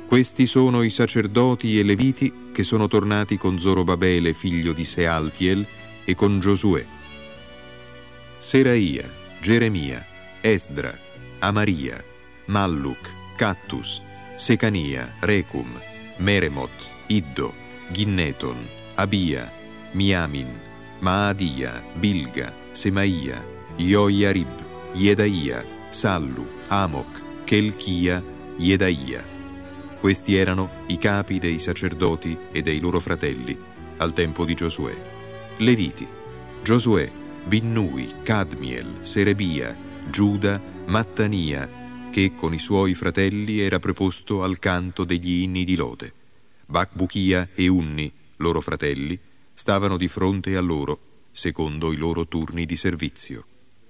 Questi sono i sacerdoti e leviti che sono tornati con Zorobabele, figlio di Sealtiel, e con Giosuè: Seraia, Geremia, Esdra, Amaria, Malluk, Cattus, Secania, Recum, Meremoth, Iddo, Ginneton, Abia, Miamin, Maadia, Bilga, Semaia, Joiarib, Jedaia, Sallu, Amok, Chelchia, Jedaia. Questi erano i capi dei sacerdoti e dei loro fratelli al tempo di Giosuè. Leviti: Giosuè, Binnui, Cadmiel, Serebia, Giuda, Mattania, che con i suoi fratelli era preposto al canto degli inni di lode. Bacbuchia e Unni, loro fratelli, stavano di fronte a loro, secondo i loro turni di servizio.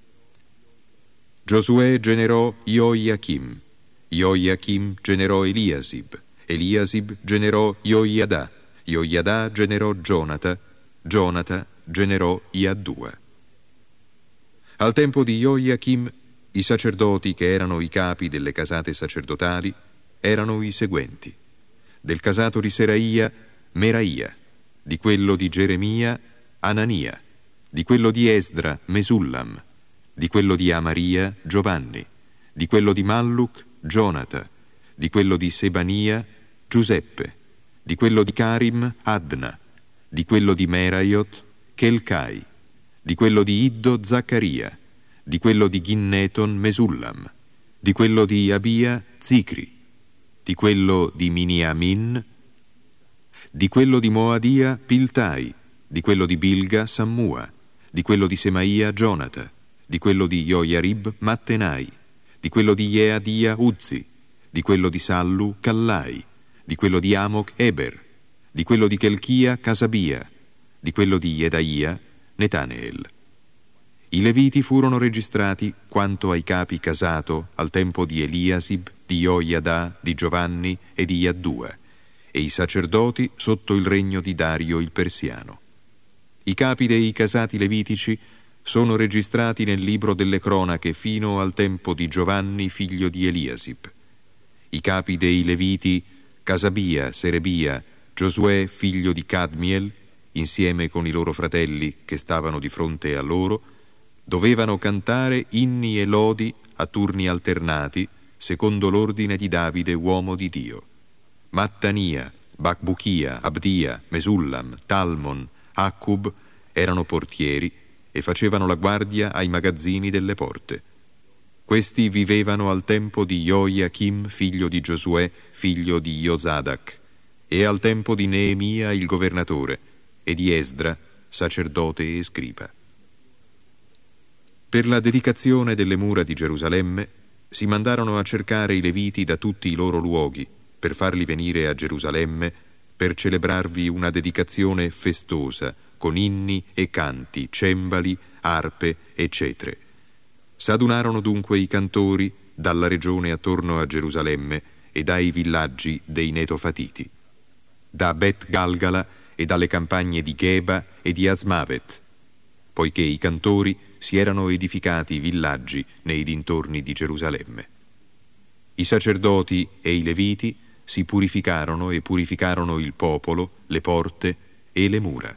Giosuè generò Joiachim, Joiachim generò Eliasib, Eliasib generò Joiada, Joiada generò Gionata, Gionata generò Iaddua. Al tempo di Joiachim, i sacerdoti che erano i capi delle casate sacerdotali erano i seguenti: del casato di Seraia, Meraia; di quello di Geremia, Anania; di quello di Esdra, Mesullam; di quello di Amaria, Giovanni; di quello di Malluk, Gionata; di quello di Sebania, Giuseppe; di quello di Carim, Adna; di quello di Meraiot, Chelcai; di quello di Iddo, Zaccaria; di quello di Ginneton, Mesullam; di quello di Abia, Zicri; di quello di Miniamin; di quello di Moadia, Piltai; di quello di Bilga, Sammua; di quello di Semaia, Gionata; di quello di Joiarib, Mattenai; di quello di Jeadia, Uzzi; di quello di Sallu, Callai; di quello di Amok, Eber; di quello di Chelchia, Casabia; di quello di Jedaia, Netaneel. I Leviti furono registrati quanto ai capi casato al tempo di Eliasib, di Joiada, di Giovanni e di Iaddua, e i sacerdoti sotto il regno di Dario il Persiano. I capi dei casati levitici sono registrati nel libro delle cronache fino al tempo di Giovanni, figlio di Eliasib. I capi dei Leviti: Casabia, Serebia, Giosuè, figlio di Cadmiel, insieme con i loro fratelli che stavano di fronte a loro, dovevano cantare inni e lodi a turni alternati, secondo l'ordine di Davide, uomo di Dio. Mattania, Bacbuchia, Abdia, Mesullam, Talmon, Accub erano portieri e facevano la guardia ai magazzini delle porte. Questi vivevano al tempo di Joiachim, figlio di Giosuè, figlio di Jozadak, e al tempo di Neemia il governatore, e di Esdra, sacerdote e scriba. Per la dedicazione delle mura di Gerusalemme si mandarono a cercare i Leviti da tutti i loro luoghi per farli venire a Gerusalemme per celebrarvi una dedicazione festosa con inni e canti, cembali, arpe e cetre. S'adunarono dunque i cantori dalla regione attorno a Gerusalemme e dai villaggi dei Netofatiti, da Bet Galgala e dalle campagne di Geba e di Asmavet, poiché i cantori si erano edificati villaggi nei dintorni di Gerusalemme. I sacerdoti e i Leviti si purificarono e purificarono il popolo, le porte e le mura.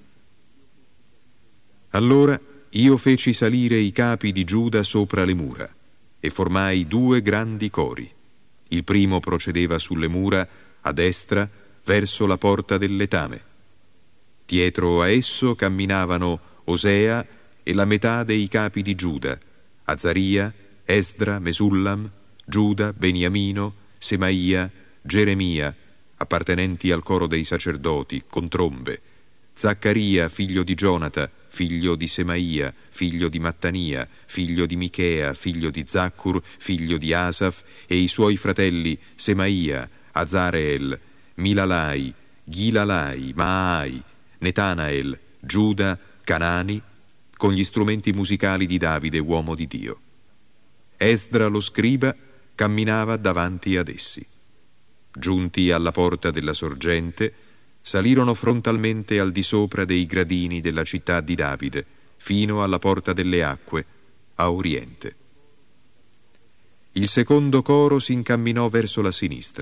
Allora io feci salire i capi di Giuda sopra le mura e formai 2 grandi cori. Il primo procedeva sulle mura a destra verso la porta del letame. Dietro a esso camminavano Osea e la metà dei capi di Giuda, Azaria, Esdra, Mesullam, Giuda, Beniamino, Semaia, Geremia, appartenenti al coro dei sacerdoti, con trombe, Zaccaria, figlio di Gionata, figlio di Semaia, figlio di Mattania, figlio di Michea, figlio di Zaccur, figlio di Asaf, e i suoi fratelli Semaia, Azareel, Milalai, Gilalai, Maai, Netanael, Giuda, Canani, con gli strumenti musicali di Davide, uomo di Dio. Esdra lo scriba camminava davanti ad essi. Giunti alla porta della sorgente, salirono frontalmente al di sopra dei gradini della città di Davide, fino alla porta delle acque, a oriente. Il secondo coro si incamminò verso la sinistra,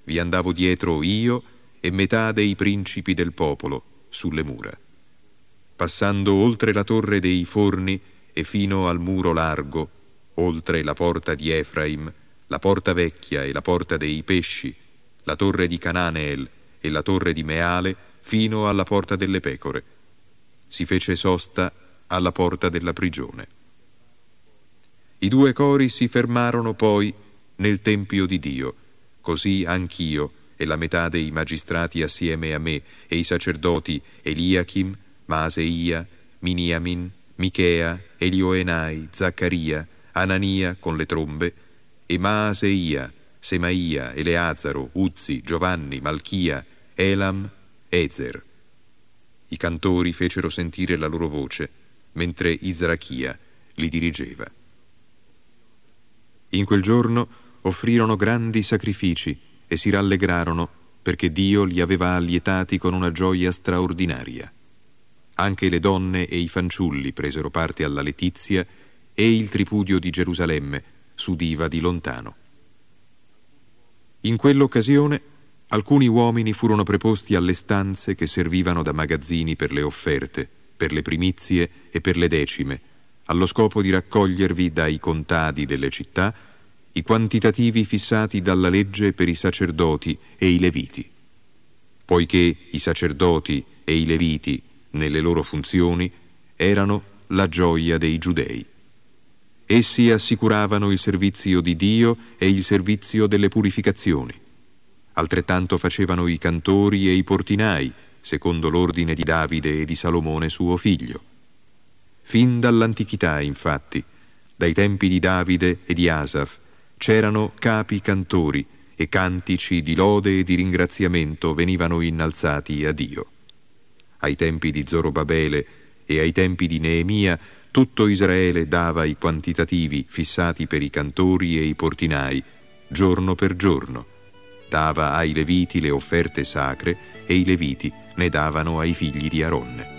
vi andavo dietro io e metà dei principi del popolo sulle mura. Passando oltre la torre dei forni e fino al muro largo, oltre la porta di Efraim, la porta vecchia e la porta dei pesci, la torre di Cananeel e la torre di Meale, fino alla porta delle pecore. Si fece sosta alla porta della prigione. I 2 cori si fermarono poi nel tempio di Dio, così anch'io e la metà dei magistrati assieme a me e i sacerdoti Eliachim, Maaseia, Miniamin, Michea, Elioenai, Zaccaria, Anania con le trombe, e Maaseia, Semaia, Eleazaro, Uzzi, Giovanni, Malchia, Elam, Ezer. I cantori fecero sentire la loro voce, mentre Israchia li dirigeva. In quel giorno offrirono grandi sacrifici e si rallegrarono perché Dio li aveva allietati con una gioia straordinaria. Anche le donne e i fanciulli presero parte alla letizia e il tripudio di Gerusalemme s'udiva di lontano. In quell'occasione alcuni uomini furono preposti alle stanze che servivano da magazzini per le offerte, per le primizie e per le decime, allo scopo di raccogliervi dai contadi delle città i quantitativi fissati dalla legge per i sacerdoti e i leviti. Poiché i sacerdoti e i leviti, nelle loro funzioni, erano la gioia dei giudei. Essi assicuravano il servizio di Dio e il servizio delle purificazioni. Altrettanto facevano i cantori e i portinai, secondo l'ordine di Davide e di Salomone suo figlio. Fin dall'antichità, infatti, dai tempi di Davide e di Asaf, c'erano capi cantori e cantici di lode e di ringraziamento venivano innalzati a Dio. Ai tempi di Zorobabele e ai tempi di Neemia tutto Israele dava i quantitativi fissati per i cantori e i portinai, giorno per giorno. Dava ai Leviti le offerte sacre e i Leviti ne davano ai figli di Aronne.